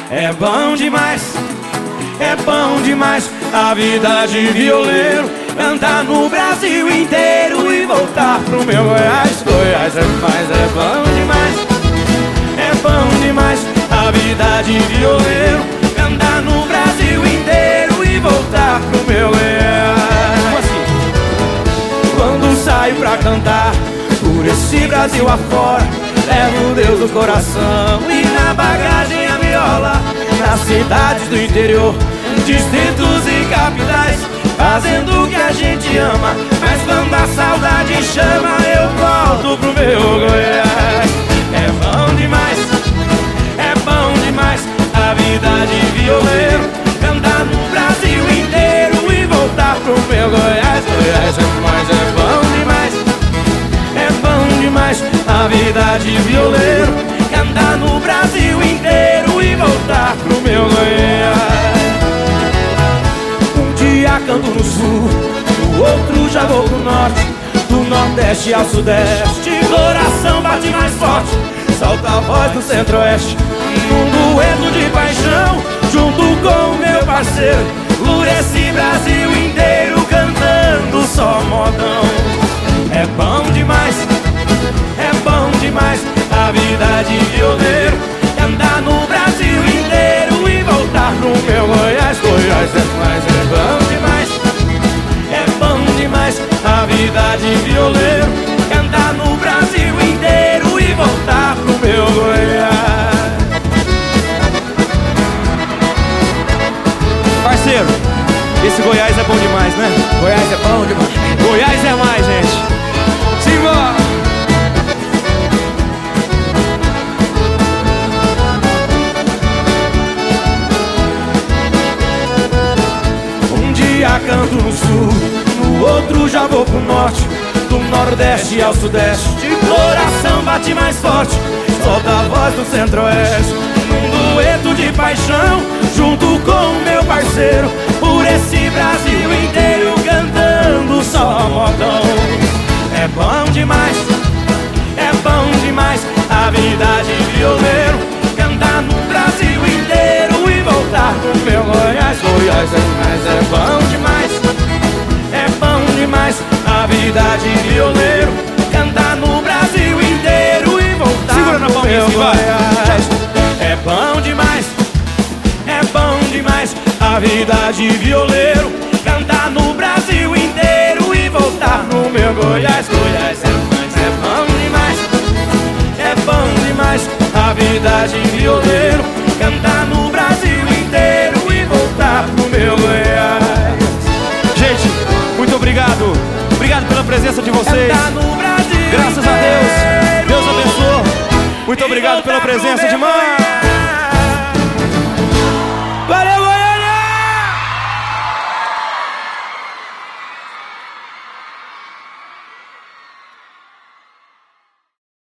É bom demais, é bom demais a vida de violeiro. Cantar no Brasil inteiro e voltar pro meu Goiás. Goiás é demais, é bom demais. É bom demais a vida de violeiro. Cantar no Brasil inteiro e voltar pro meu Goiás. Como assim? Quando saio pra cantar por esse Brasil afora, levo Deus no coração e na bagagem a viola. Nas cidades do interior, distritos e capitais, fazendo o que a gente ama. Mas quando a saudade chama, eu volto pro meu Goiás. É bom demais, é bom demais a vida de violeiro. Cantar no Brasil inteiro e voltar pro meu Goiás. Goiás é demais, é bom demais. É bom demais a vida de violeiro. Cantar no Brasil inteiro e voltar pro meu Goiás. Um dia canto no sul, no outro já vou pro norte, do nordeste ao sudeste. Coração bate mais forte, solta a voz do centro-oeste, num dueto de paixão, junto com o meu parceiro, por esse Brasil inteiro cantando só modão. É bom demais, é bom demais a vida de violeiro. Andar no Brasil inteiro e voltar pro meu Goiás. Goiás é mais, é bom demais. É bom demais a vida de violeiro. Andar no Brasil inteiro e voltar pro meu Goiás. Parceiro, esse Goiás é bom demais, né? Goiás é bom demais. Goiás é mais, gente. Simbora! Um dia canto no sul, no outro já vou pro norte, do nordeste ao sudeste. Coração bate mais forte, solta a voz do centro-oeste, num dueto de paixão, junto com o meu parceiro, por esse Brasil inteiro cantando só modão. É bom demais, é bom demais a vida de violeiro. Cantar no Brasil inteiro e voltar pro meu Goiás. Goiás é mais, é bom demais. É bom demais a vida de violeiro. Cantar no Brasil inteiro e voltar segura na pro palminha, meu assim, vai. Goiás. É bom demais, é bom demais a vida de violeiro. Cantar no Brasil inteiro e voltar no meu Goiás. Goiás é mais, é bom demais. É bom demais a vida de violeiro. Cantar no Brasil inteiro e voltar pro meu Goiás. Gente, muito obrigado. Obrigado pela presença de vocês. Cantar no Brasil Graças a Deus. Deus abençoe. Muito obrigado pela presença demais.